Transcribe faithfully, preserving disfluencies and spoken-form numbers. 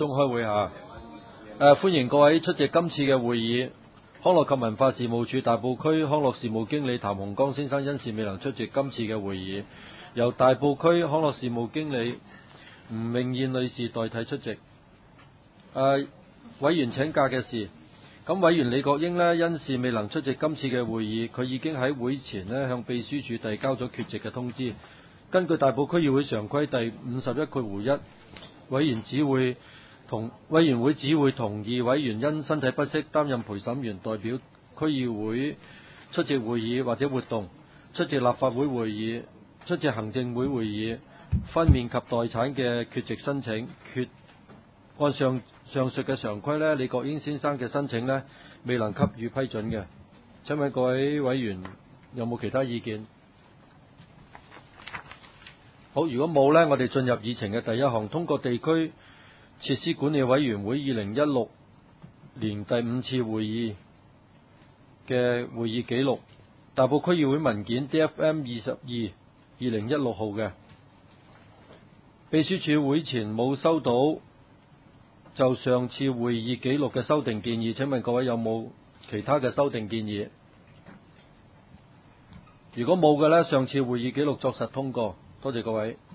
中開會下，誒歡迎各位出席今次嘅會議。康樂及文化事務署大埔區康樂事務經理譚洪剛先生因事未能出席今次嘅會議，由大埔區康樂事務經理吳明燕女士代替出席。誒委員請假嘅事，咁委員李國英呢因事未能出席今次嘅會議，佢已經喺會前呢向秘書處遞交咗缺席嘅通知。根據大埔區議會常規第五十一括弧一，委員只會同委員會只會同意委員因身體不適擔任陪審員代表區議會出席會議或者活動，出席立法會會議、出席行政會會議、分娩及待產嘅缺席申請。缺按上上述嘅常規呢，李國英先生嘅申請呢未能給予批准嘅。請問各位委員有冇其他意見？好，如果冇呢，我哋進入議程嘅第一項，通過地區設施管理委員會二零一六年第五次會議嘅會議記錄，大埔區議會文件 D F M 二十二二零一六號嘅。秘書處會前冇收到就上次會議記錄嘅修訂建議，請問各位有冇其他嘅修訂建議？如果冇嘅呢，上次會議記錄作實通過。多謝各位。